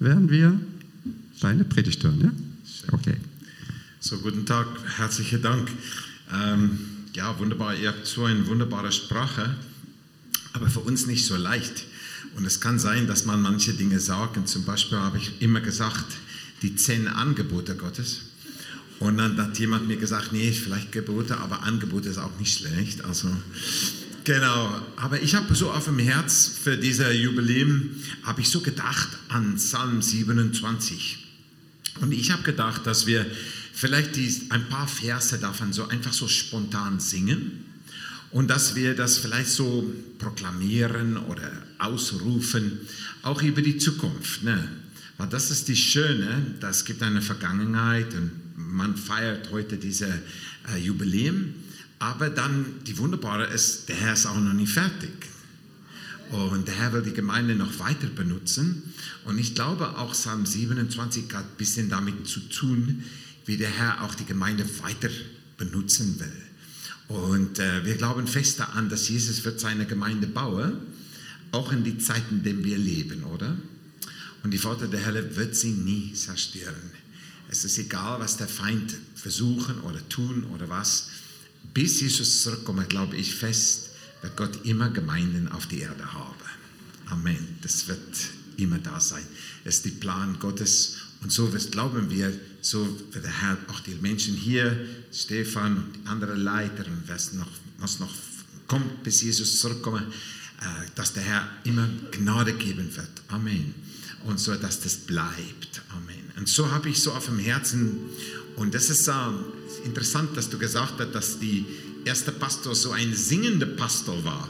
werden wir deine Predigt hören. Ja? Okay. So, guten Tag, herzlichen Dank. Ja, wunderbar, ihr habt so eine wunderbare Sprache, aber für uns nicht so leicht. Und es kann sein, dass man manche Dinge sagt. Zum Beispiel habe ich immer gesagt, die 10 Angebote Gottes. Und dann hat jemand mir gesagt, nee, vielleicht Gebote, aber Angebote ist auch nicht schlecht. Also, genau. Aber ich habe so auf dem Herz für dieses Jubiläum, habe ich so gedacht an Psalm 27. Und ich habe gedacht, dass wir vielleicht ein paar Verse davon so einfach so spontan singen und dass wir das vielleicht so proklamieren oder ausrufen, auch über die Zukunft. Ne? Weil das ist die Schöne, das gibt eine Vergangenheit und man feiert heute dieses Jubiläum, aber dann die Wunderbare ist, der Herr ist auch noch nicht fertig. Und der Herr will die Gemeinde noch weiter benutzen. Und ich glaube auch Psalm 27 hat ein bisschen damit zu tun, wie der Herr auch die Gemeinde weiter benutzen will. Und wir glauben fest daran, dass Jesus wird seine Gemeinde bauen, auch in die Zeiten, in denen wir leben, oder? Und die Pforte der Hölle wird sie nie zerstören. Es ist egal, was der Feind versuchen oder tun oder was. Bis Jesus zurückkommt, glaube ich fest, wird Gott immer Gemeinden auf die Erde haben. Amen. Das wird immer da sein. Es ist der Plan Gottes. Und so glauben wir, so wird der Herr auch die Menschen hier, Stefan und die anderen Leiter und was noch kommt, bis Jesus zurückkommt, dass der Herr immer Gnade geben wird. Amen. Und so, dass das bleibt. Amen. Und so habe ich so auf dem Herzen, und das ist interessant, dass du gesagt hast, dass die erste Pastor so ein singender Pastor war.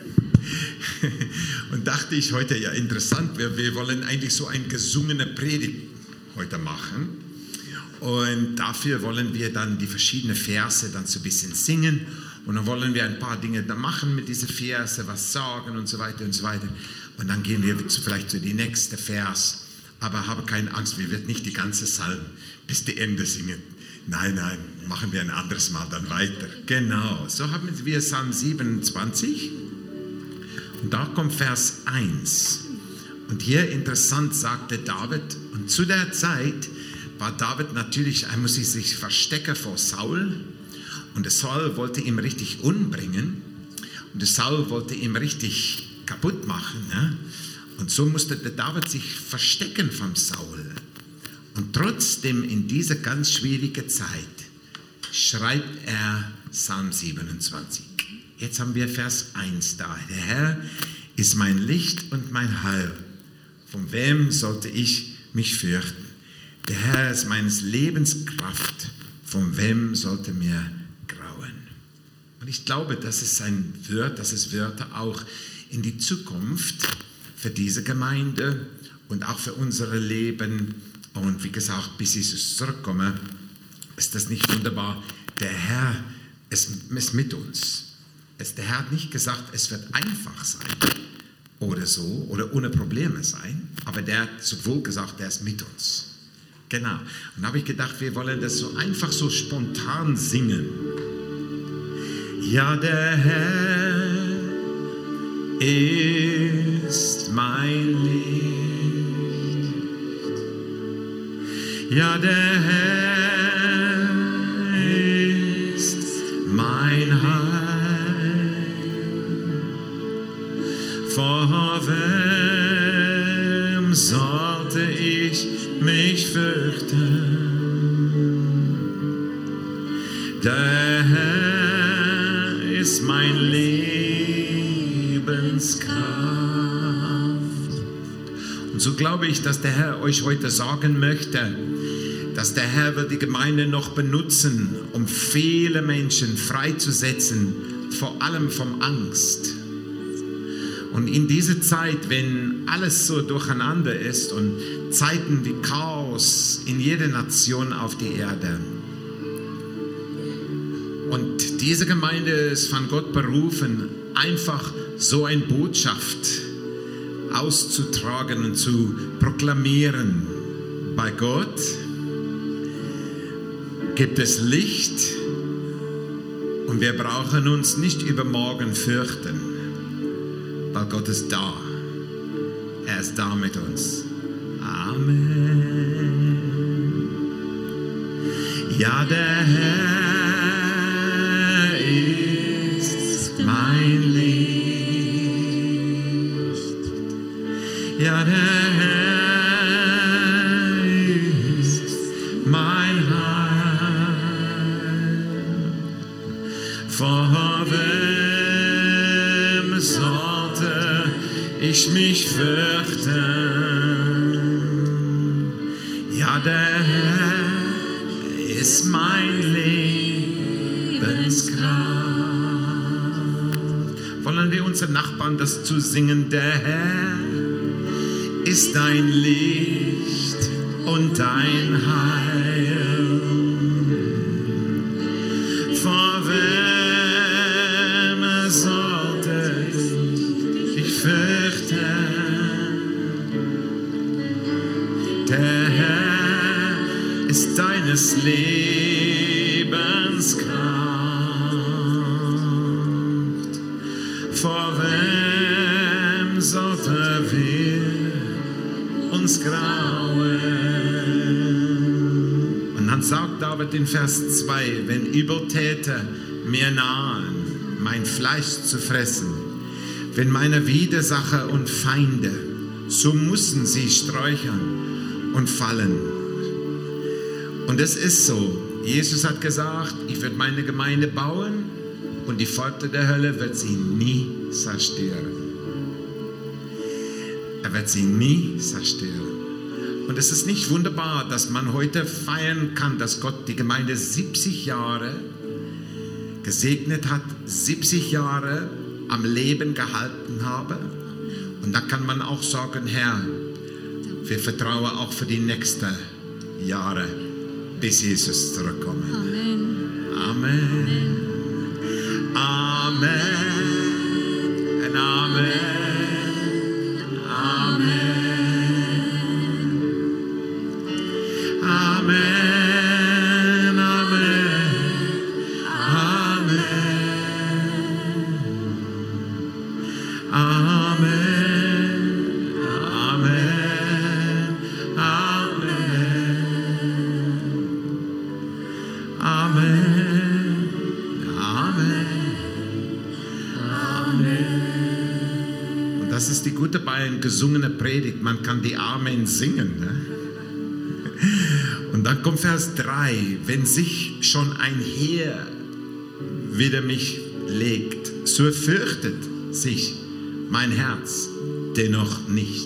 Und dachte ich heute, ja interessant, wir wollen eigentlich so eine gesungene Predigt heute machen. Und dafür wollen wir dann die verschiedenen Verse dann so ein bisschen singen. Und dann wollen wir ein paar Dinge da machen mit diesen Verse, was sagen und so weiter und so weiter. Und dann gehen wir vielleicht zu die nächste Vers. Aber habe keine Angst, wir werden nicht die ganze Psalm bis zum Ende singen. Nein, machen wir ein anderes Mal dann weiter. Genau, so haben wir Psalm 27. Und da kommt Vers 1. Und hier interessant sagte David, und zu der Zeit war David natürlich, er musste sich verstecken vor Saul. Und der Saul wollte ihn richtig umbringen. Und der Saul wollte ihn richtig kaputt machen. Ne? Und so musste der David sich verstecken vom Saul. Und trotzdem in dieser ganz schwierigen Zeit schreibt er Psalm 27. Jetzt haben wir Vers 1 da. Der Herr ist mein Licht und mein Heil. Von wem sollte ich mich fürchten? Der Herr ist meines Lebens Kraft. Von wem sollte mir grauen? Und ich glaube, das ist Wörter auch in die Zukunft für diese Gemeinde und auch für unser Leben. Und wie gesagt, bis Jesus zurückkommt, ist das nicht wunderbar. Der Herr ist mit uns. Der Herr hat nicht gesagt, es wird einfach sein oder so oder ohne Probleme sein, aber der hat sowohl gesagt, der ist mit uns. Genau. Und da habe ich gedacht, wir wollen das so einfach so spontan singen. Ja, der Herr ist mein Licht. Ja, der Herr ist mein Heil. Vor wem sollte ich mich fürchten? Der Herr ist mein Lebenskraft. Und so glaube ich, dass der Herr euch heute sagen möchte, dass der Herr will die Gemeinde noch benutzen, um viele Menschen freizusetzen, vor allem vom Angst. Und in dieser Zeit, wenn alles so durcheinander ist und Zeiten wie Chaos in jeder Nation auf der Erde. Und diese Gemeinde ist von Gott berufen, einfach so eine Botschaft auszutragen und zu proklamieren. Bei Gott gibt es Licht und wir brauchen uns nicht übermorgen fürchten, weil Gott ist da. Er ist da mit uns. Amen. Ja, der Herr ist mein Licht. Ja, der Herr ist mein Heil. Vor wem sollte ich mich fürchten? Ja, der Herr ist mein Lebenskraft. Wollen wir unseren Nachbarn das zusingen? Der Herr ist dein Licht und dein Heil. Vor wem sollte ich fürchten? Der Herr ist deines Lebens Kraft. Vor wem sollte wir uns grauen? Und dann sagt David in Vers 2, wenn Übeltäter mir nahen, mein Fleisch zu fressen, wenn meine Widersacher und Feinde, so müssen sie sträuchern und fallen. Und es ist so. Jesus hat gesagt, ich werde meine Gemeinde bauen und die Pforte der Hölle wird sie nie zerstören. Er wird sie nie zerstören. Und es ist nicht wunderbar, dass man heute feiern kann, dass Gott die Gemeinde 70 Jahre gesegnet hat, 70 Jahre am Leben gehalten habe. Und da kann man auch sagen, Herr, wir vertrauen auch für die nächsten Jahre, bis Jesus zurückkommt. Amen. Amen. Amen. Und Amen. Amen. Amen. Amen. Amen. Amen. Amen. Amen. Und das ist die Gute bei einer gesungenen Predigt. Man kann die Amen singen. Ne? Und dann kommt Vers 3. Wenn sich schon ein Heer wider mich legt, so fürchtet sich mein Herz dennoch nicht.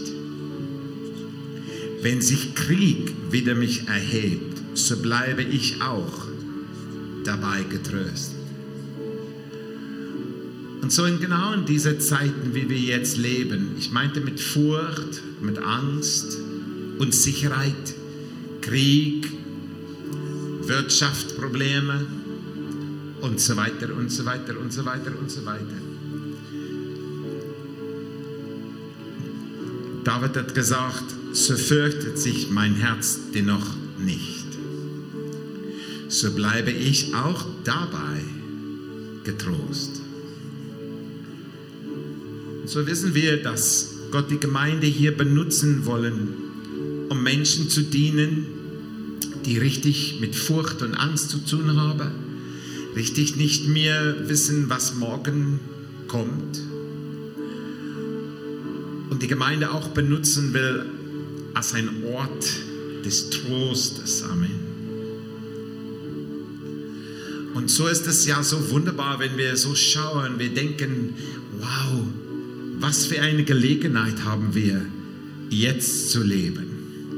Wenn sich Krieg wider mich erhebt, so bleibe ich auch dabei getröstet. Und so genau in diese Zeiten, wie wir jetzt leben, ich meinte mit Furcht, mit Angst, Unsicherheit, Krieg, Wirtschaftsprobleme und so weiter und so weiter und so weiter und so weiter. David hat gesagt, so fürchtet sich mein Herz dennoch nicht. So bleibe ich auch dabei getrost. So wissen wir, dass Gott die Gemeinde hier benutzen wollen, um Menschen zu dienen, die richtig mit Furcht und Angst zu tun haben, richtig nicht mehr wissen, was morgen kommt. Und die Gemeinde auch benutzen will als ein Ort des Trostes. Amen. Und so ist es ja so wunderbar, wenn wir so schauen, wir denken, wow, was für eine Gelegenheit haben wir, jetzt zu leben.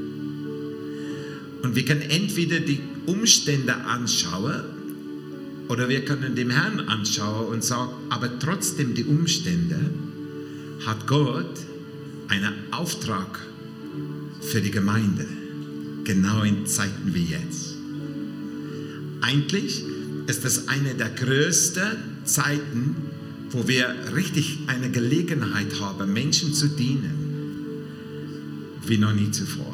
Und wir können entweder die Umstände anschauen oder wir können dem Herrn anschauen und sagen, aber trotzdem die Umstände hat Gott einen Auftrag für die Gemeinde, genau in Zeiten wie jetzt. Eigentlich ist das eine der größten Zeiten, wo wir richtig eine Gelegenheit haben, Menschen zu dienen, wie noch nie zuvor.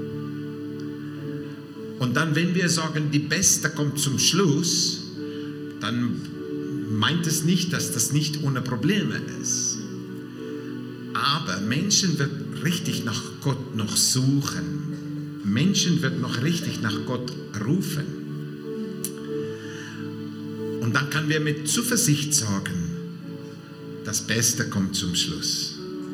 Und dann, wenn wir sagen, die Beste kommt zum Schluss, dann meint es nicht, dass das nicht ohne Probleme ist. Aber Menschen wird richtig nach Gott noch suchen. Menschen wird noch richtig nach Gott rufen. Und dann können wir mit Zuversicht sagen, das Beste kommt zum Schluss.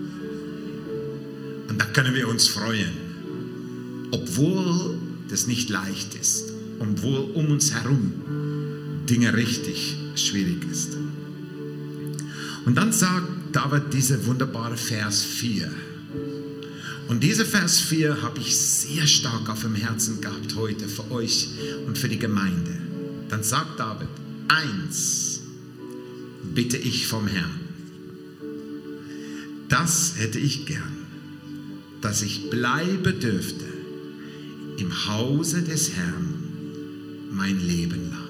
Und dann können wir uns freuen, obwohl das nicht leicht ist, obwohl um uns herum Dinge richtig schwierig ist. Und dann sagt David diese wunderbare Vers 4. Und dieser Vers 4 habe ich sehr stark auf dem Herzen gehabt heute für euch und für die Gemeinde. Dann sagt David, 1 bitte ich vom Herrn. Das hätte ich gern, dass ich bleibe dürfte im Hause des Herrn mein Leben lang.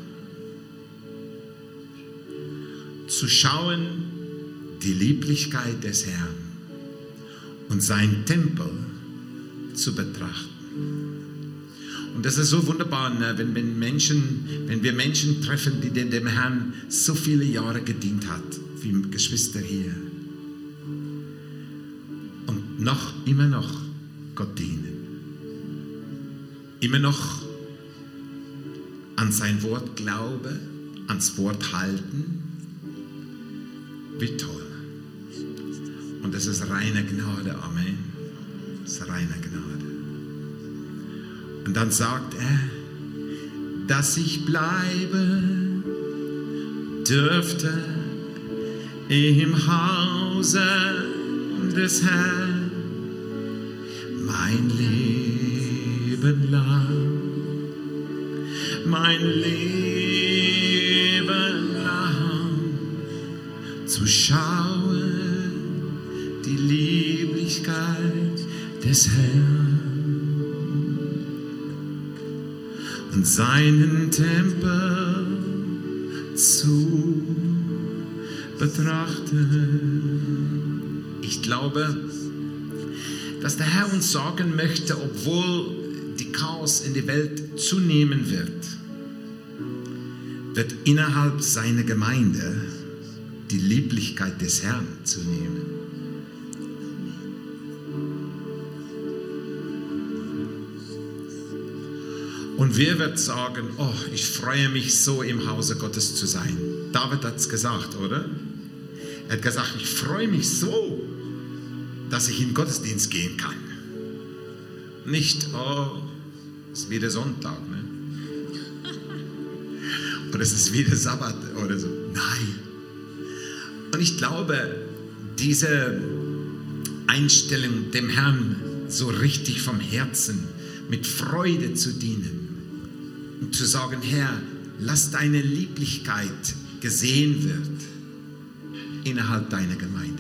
Zu schauen die Lieblichkeit des Herrn und sein Tempel zu betrachten. Und das ist so wunderbar, ne? wenn wir Menschen treffen, die dem Herrn so viele Jahre gedient hat, wie Geschwister hier. Und immer noch Gott dienen. Immer noch an sein Wort glauben, ans Wort halten. Wie toll. Und das ist reine Gnade, Amen. Das ist reine Gnade. Und dann sagt er, dass ich bleibe dürfte im Hause des Herrn mein Leben lang. Mein Leben lang zu schauen die Lieblichkeit des Herrn und seinen Tempel zu betrachten. Ich glaube, dass der Herr uns sagen möchte, obwohl die Chaos in der Welt zunehmen wird innerhalb seiner Gemeinde die Lieblichkeit des Herrn zunehmen. Und wer wird sagen, oh, ich freue mich so im Hause Gottes zu sein. David hat es gesagt, oder? Er hat gesagt, ich freue mich so, dass ich in den Gottesdienst gehen kann. Nicht, oh, es ist wieder Sonntag, ne? Oder es ist wieder Sabbat oder so. Nein. Und ich glaube, diese Einstellung, dem Herrn so richtig vom Herzen mit Freude zu dienen und zu sagen, Herr, lass deine Lieblichkeit gesehen wird innerhalb deiner Gemeinde.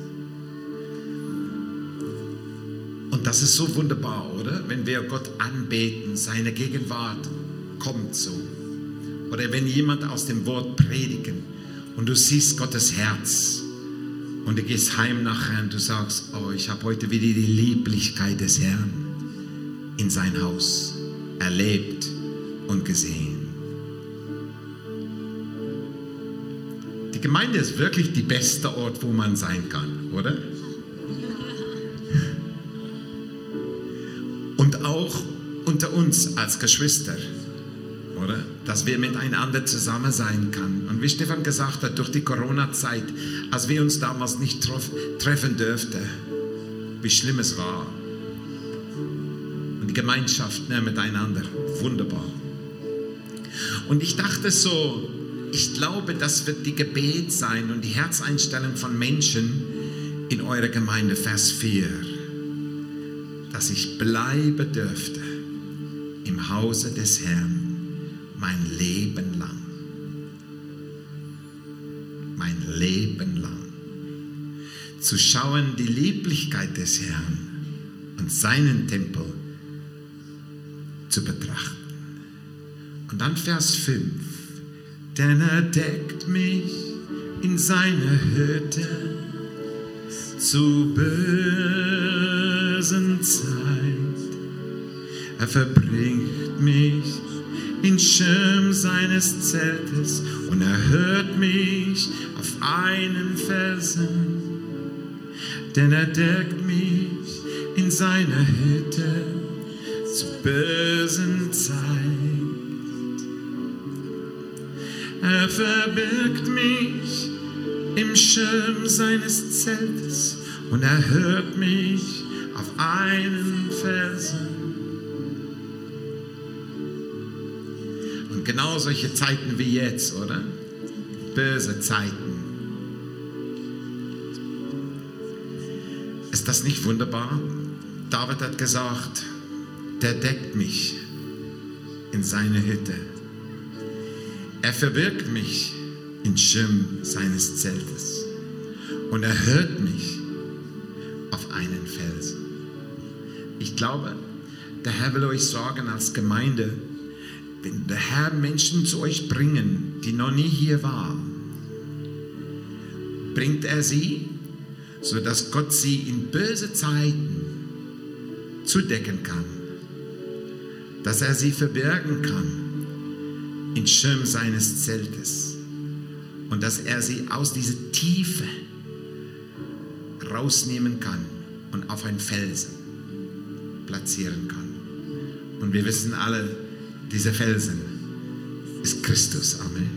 Und das ist so wunderbar, oder? Wenn wir Gott anbeten, seine Gegenwart kommt so. Oder wenn jemand aus dem Wort predigen und du siehst Gottes Herz und du gehst heim nachher und du sagst, oh, ich habe heute wieder die Lieblichkeit des Herrn in sein Haus erlebt und gesehen. Die Gemeinde ist wirklich der beste Ort, wo man sein kann, oder? Und auch unter uns als Geschwister, oder? Dass wir miteinander zusammen sein können. Und wie Stefan gesagt hat, durch die Corona-Zeit, als wir uns damals nicht treffen dürften, wie schlimm es war. Und die Gemeinschaft miteinander, wunderbar. Und ich dachte so, ich glaube, das wird die Gebet sein und die Herzeinstellung von Menschen in eurer Gemeinde, Vers 4, dass ich bleibe dürfte im Hause des Herrn mein Leben lang. Mein Leben lang. Zu schauen die Lieblichkeit des Herrn und seinen Tempel zu betrachten. Und dann Vers 5. Denn er deckt mich in seine Hütte zu bösen Zeit. Er verbringt mich in Schirm seines Zeltes und er hört mich auf einen Felsen. Denn er deckt mich in seiner Hütte zu bösen Zeit. Er verbirgt mich im Schirm seines Zeltes und er hört mich auf einen Felsen. Und genau solche Zeiten wie jetzt, oder? Böse Zeiten. Ist das nicht wunderbar? David hat gesagt, der deckt mich in seine Hütte. Er verbirgt mich im Schirm seines Zeltes und er hört mich auf einen Felsen. Ich glaube, der Herr will euch sagen als Gemeinde, wenn der Herr Menschen zu euch bringen, die noch nie hier waren, bringt er sie, sodass Gott sie in böse Zeiten zudecken kann, dass er sie verbergen kann im Schirm seines Zeltes und dass er sie aus dieser Tiefe rausnehmen kann und auf einen Felsen platzieren kann. Und wir wissen alle, dieser Felsen ist Christus. Amen.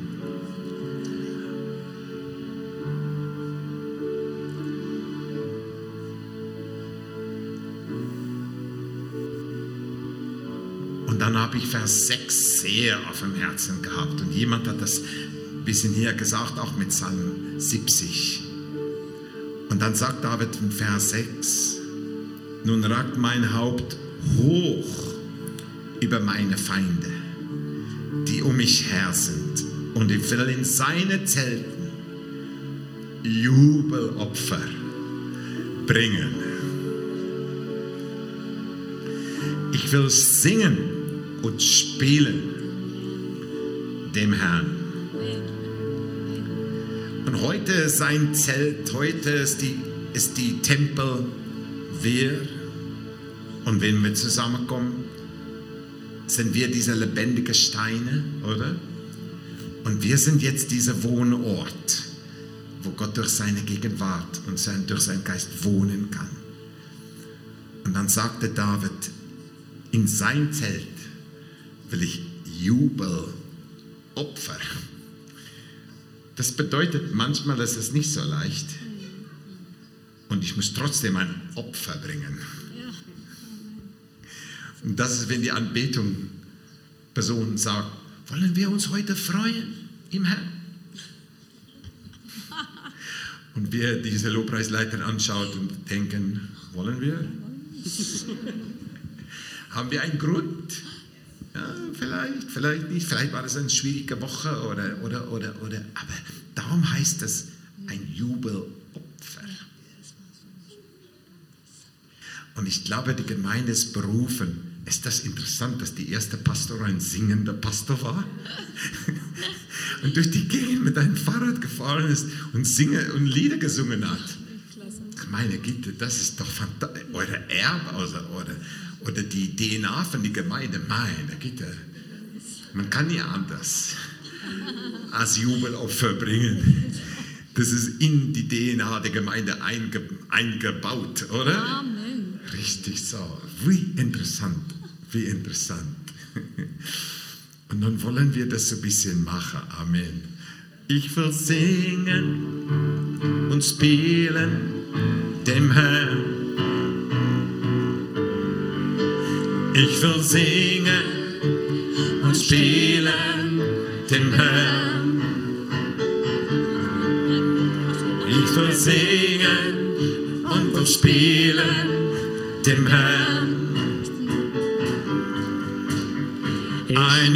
Und dann habe ich Vers 6 sehr auf dem Herzen gehabt. Und jemand hat das ein bisschen hier gesagt, auch mit Psalm 70. Und dann sagt David in Vers 6, nun ragt mein Haupt hoch über meine Feinde, die um mich her sind. Und ich will in seine Zelten Jubelopfer bringen. Ich will singen und spielen dem Herrn. Und heute ist sein Zelt, heute ist die Tempel wir. Und wenn wir zusammenkommen, sind wir diese lebendigen Steine, oder? Und wir sind jetzt dieser Wohnort, wo Gott durch seine Gegenwart und durch seinen Geist wohnen kann. Und dann sagte David, in sein Zelt will ich Jubelopfer. Das bedeutet, manchmal ist es nicht so leicht und ich muss trotzdem ein Opfer bringen. Und das ist, wenn die Anbetung Personen sagt, wollen wir uns heute freuen im Herrn? Und wir diese Lobpreisleiter anschaut und denken, wollen wir? Haben wir einen Grund? Ja, vielleicht nicht. Vielleicht war das eine schwierige Woche oder. Aber darum heißt es ein Jubelopfer. Und ich glaube, die Gemeinde ist berufen. Ist das interessant, dass die erste Pastor ein singender Pastor war? Und durch die Gegend mit einem Fahrrad gefahren ist und Lieder gesungen hat. Meine Güte, das ist doch fantastisch. Eure Erbe oder die DNA von der Gemeinde. Meine Güte. Man kann nie anders als Jubelopfer bringen. Das ist in die DNA der Gemeinde eingebaut, oder? Amen. Richtig so. Wie interessant. Wie interessant. Und dann wollen wir das so ein bisschen machen. Amen. Ich will singen und spielen dem Herrn. Ich will singen und spielen dem Herrn. Ich will singen und will spielen dem Herrn. Ein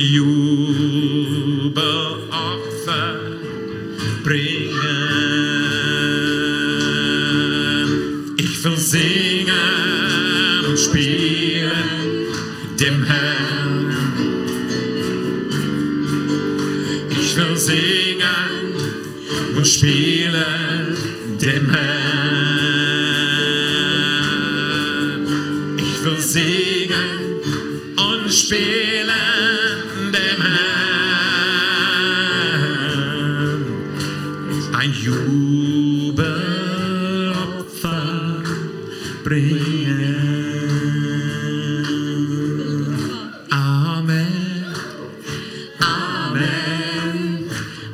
Jubelopfer bringen. Ich will singen und spielen dem Herrn. Ich will singen und spielen dem Herrn. Ich will singen und spielen dem Herrn. Ein Jubelopfer bringen. Amen, Amen,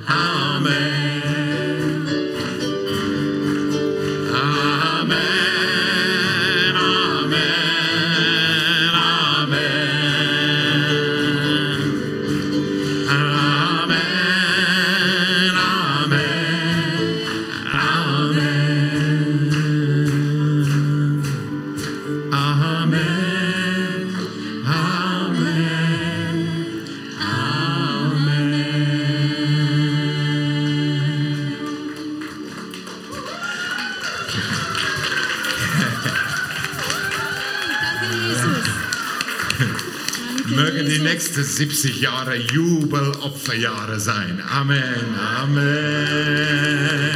Mögen die nächsten 70 Jahre Jubelopferjahre sein. Amen, Amen.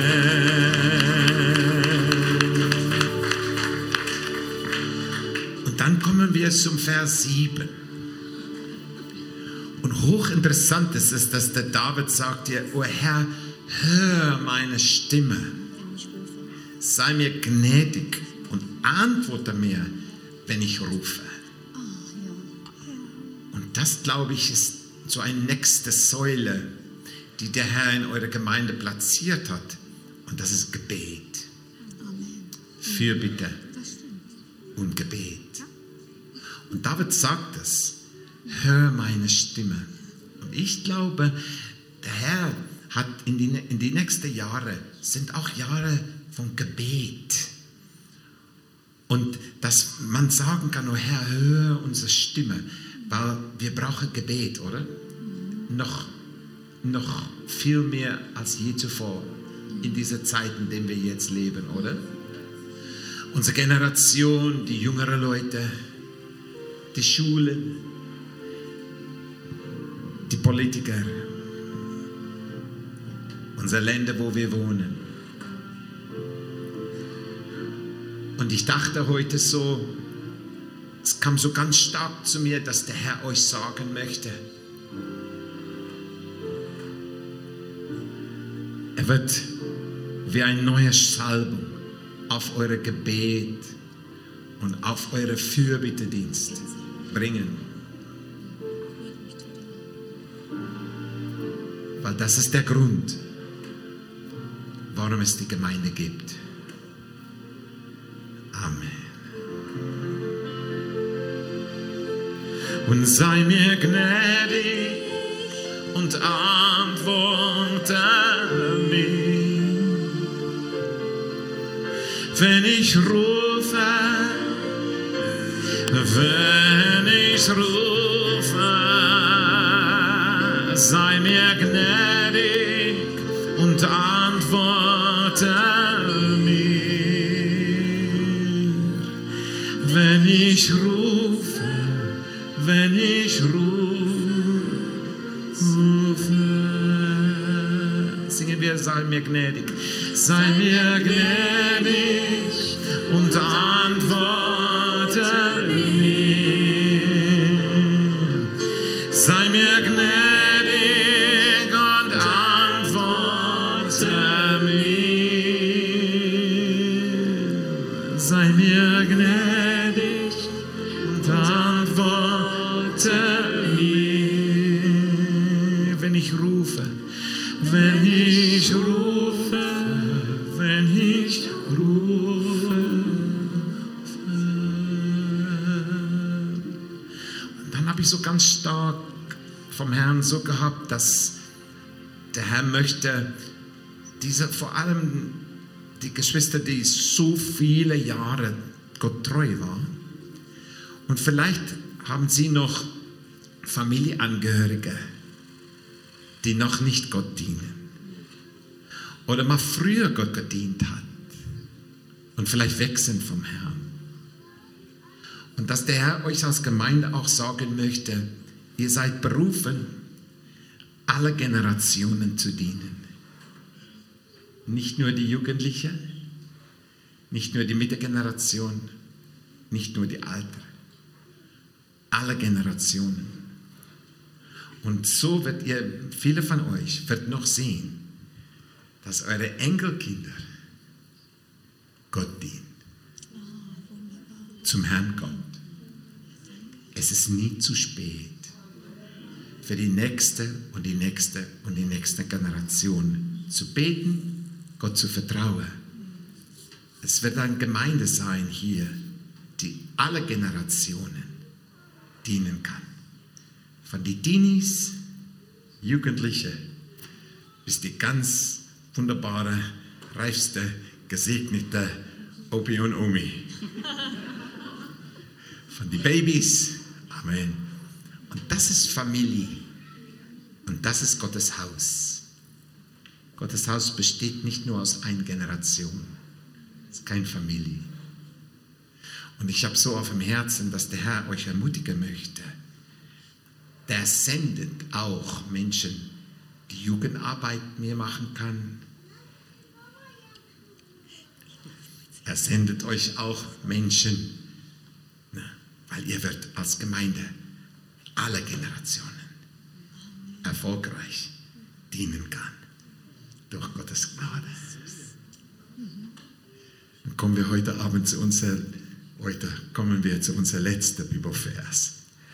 Und dann kommen wir zum Vers 7. Und hochinteressant ist es, dass der David sagt dir, O Herr, hör meine Stimme. Sei mir gnädig und antworte mir, wenn ich rufe. Und das, glaube ich, ist so eine nächste Säule, die der Herr in eurer Gemeinde platziert hat. Und das ist Gebet. Fürbitte und Gebet. Und David sagt es. Hör meine Stimme. Und ich glaube, der Herr hat in die nächsten Jahre, sind auch Jahre von Gebet. Und dass man sagen kann, oh Herr, hör unsere Stimme. Weil wir brauchen Gebet, oder? Noch viel mehr als je zuvor in dieser Zeit, in der wir jetzt leben, oder? Unsere Generation, die jüngeren Leute, die Schulen, die Politiker, unsere Länder, wo wir wohnen. Und ich dachte heute so, es kam so ganz stark zu mir, dass der Herr euch sagen möchte, er wird wie ein neuer Salbung auf eure Gebet und auf eure Fürbittedienst bringen. Weil das ist der Grund, warum es die Gemeinde gibt. Amen. Und sei mir gnädig und antworte mir, wenn ich rufe, sei mir gnädig und antworte mir, wenn ich rufe, singen wir, sei mir gnädig und antworte mir, sei mir gnädig und antworte mir, sei mir gnädig und antworte mir, wenn ich rufe. Und dann habe ich so ganz stark vom Herrn so gehabt, dass der Herr möchte, vor allem die Geschwister, die so viele Jahre Gott treu waren, und vielleicht haben sie noch Familienangehörige, die noch nicht Gott dienen. Oder mal früher Gott gedient hat. Und vielleicht weg sind vom Herrn. Und dass der Herr euch als Gemeinde auch sagen möchte, ihr seid berufen, alle Generationen zu dienen. Nicht nur die Jugendlichen, nicht nur die Mittegeneration, nicht nur die Alter. Alle Generationen. Und so wird viele von euch wird noch sehen, dass eure Enkelkinder Gott dienen. Zum Herrn Gott. Es ist nie zu spät für die nächste und die nächste und die nächste Generation zu beten, Gott zu vertrauen. Es wird eine Gemeinde sein hier, die alle Generationen dienen kann. Von die Teenies, Jugendliche, bis die ganz wunderbare, reifste, gesegnete Opi und Omi. Von die Babys, Amen. Und das ist Familie. Und das ist Gottes Haus. Gottes Haus besteht nicht nur aus einer Generation. Es ist keine Familie. Und ich habe so auf dem Herzen, dass der Herr euch ermutigen möchte, der sendet auch Menschen, die Jugendarbeit mehr machen kann. Er sendet euch auch Menschen, weil ihr wird als Gemeinde aller Generationen erfolgreich dienen kann. Durch Gottes Gnade. Dann kommen wir heute Abend zu unserem letzten Bibelvers.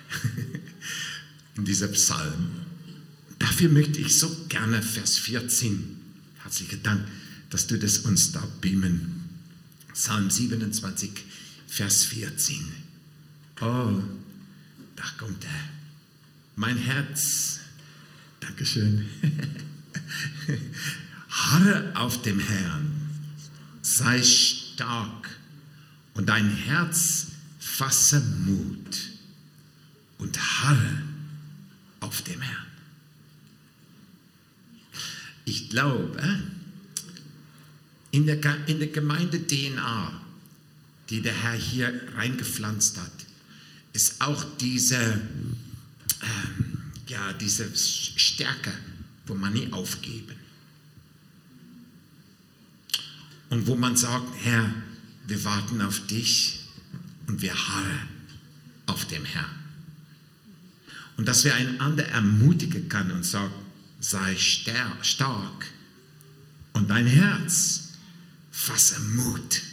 In dieser Psalm. Dafür möchte ich so gerne Vers 14. Herzlichen Dank, dass du das uns da beamen. Psalm 27, Vers 14. Oh, da kommt er. Mein Herz, Dankeschön, harre auf dem Herrn, sei stark und dein Herz fasse Mut und harre auf dem Herrn. Ich glaube, in der Gemeinde-DNA, die der Herr hier reingepflanzt hat, ist auch diese Stärke, wo man nie aufgeben. Und wo man sagt, Herr, wir warten auf dich und wir harren auf dem Herrn. Und dass wir einander ermutigen können und sagen, sei stark und dein Herz fasse Mut.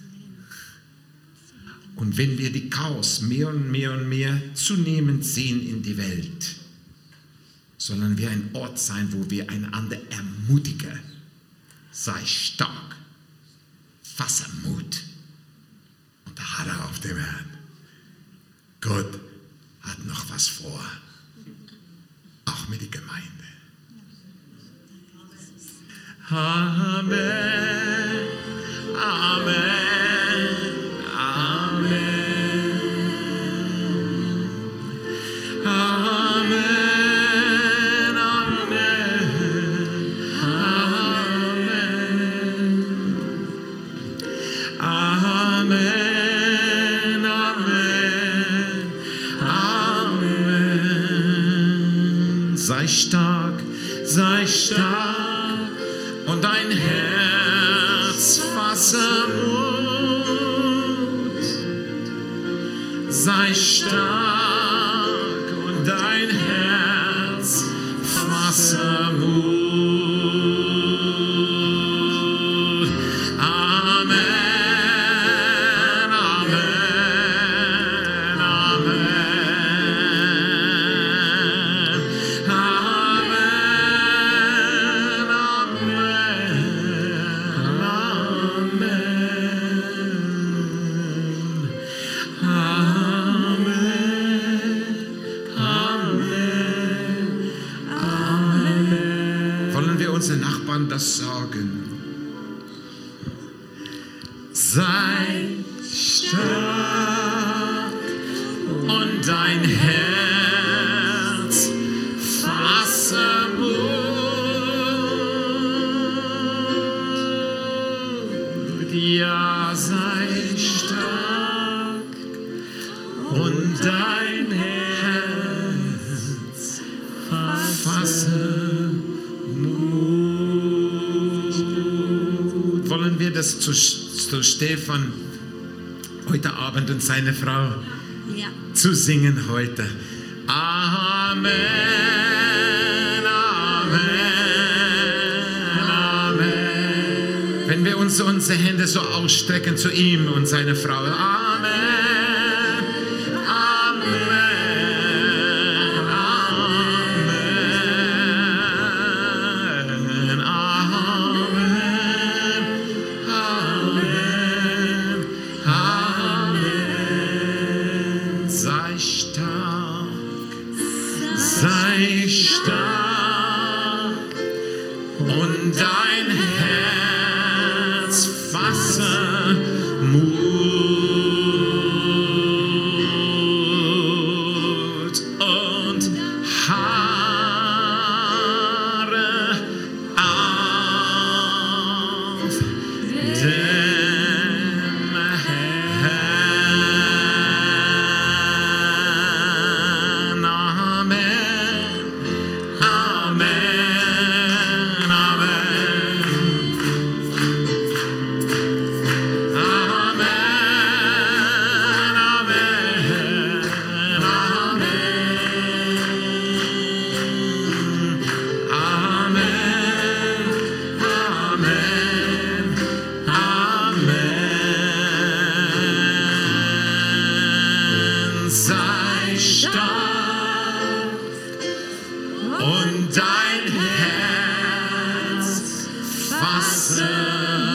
Und wenn wir die Chaos mehr und mehr und mehr zunehmend sehen in die Welt, sollen wir ein Ort sein, wo wir einander ermutigen. Sei stark, fasse Mut und harre auf dem Herrn. Gott hat noch was vor, auch mit der Gemeinde. Amen, Amen, Amen, Amen, Amen, Amen, Amen. Sei stark und dein Herz fasse Mut. Sei stark und dein Herz fasse Mut. Amen, Amen, Amen, unseren Nachbarn das sagen. Sei stark und dein Herz fasse Mut. Ja, sei stark und dein Herz fasse Mut. Wollen wir das zu Stefan heute Abend und seine Frau zu singen heute? Amen, Amen, Amen. Wenn wir unsere Hände so ausstrecken zu ihm und seiner Frau. Amen, Amen. Sei stark und dein Herz fasse Mut und harre auf dem Herrn. Amen. stark und dein Herz fassen.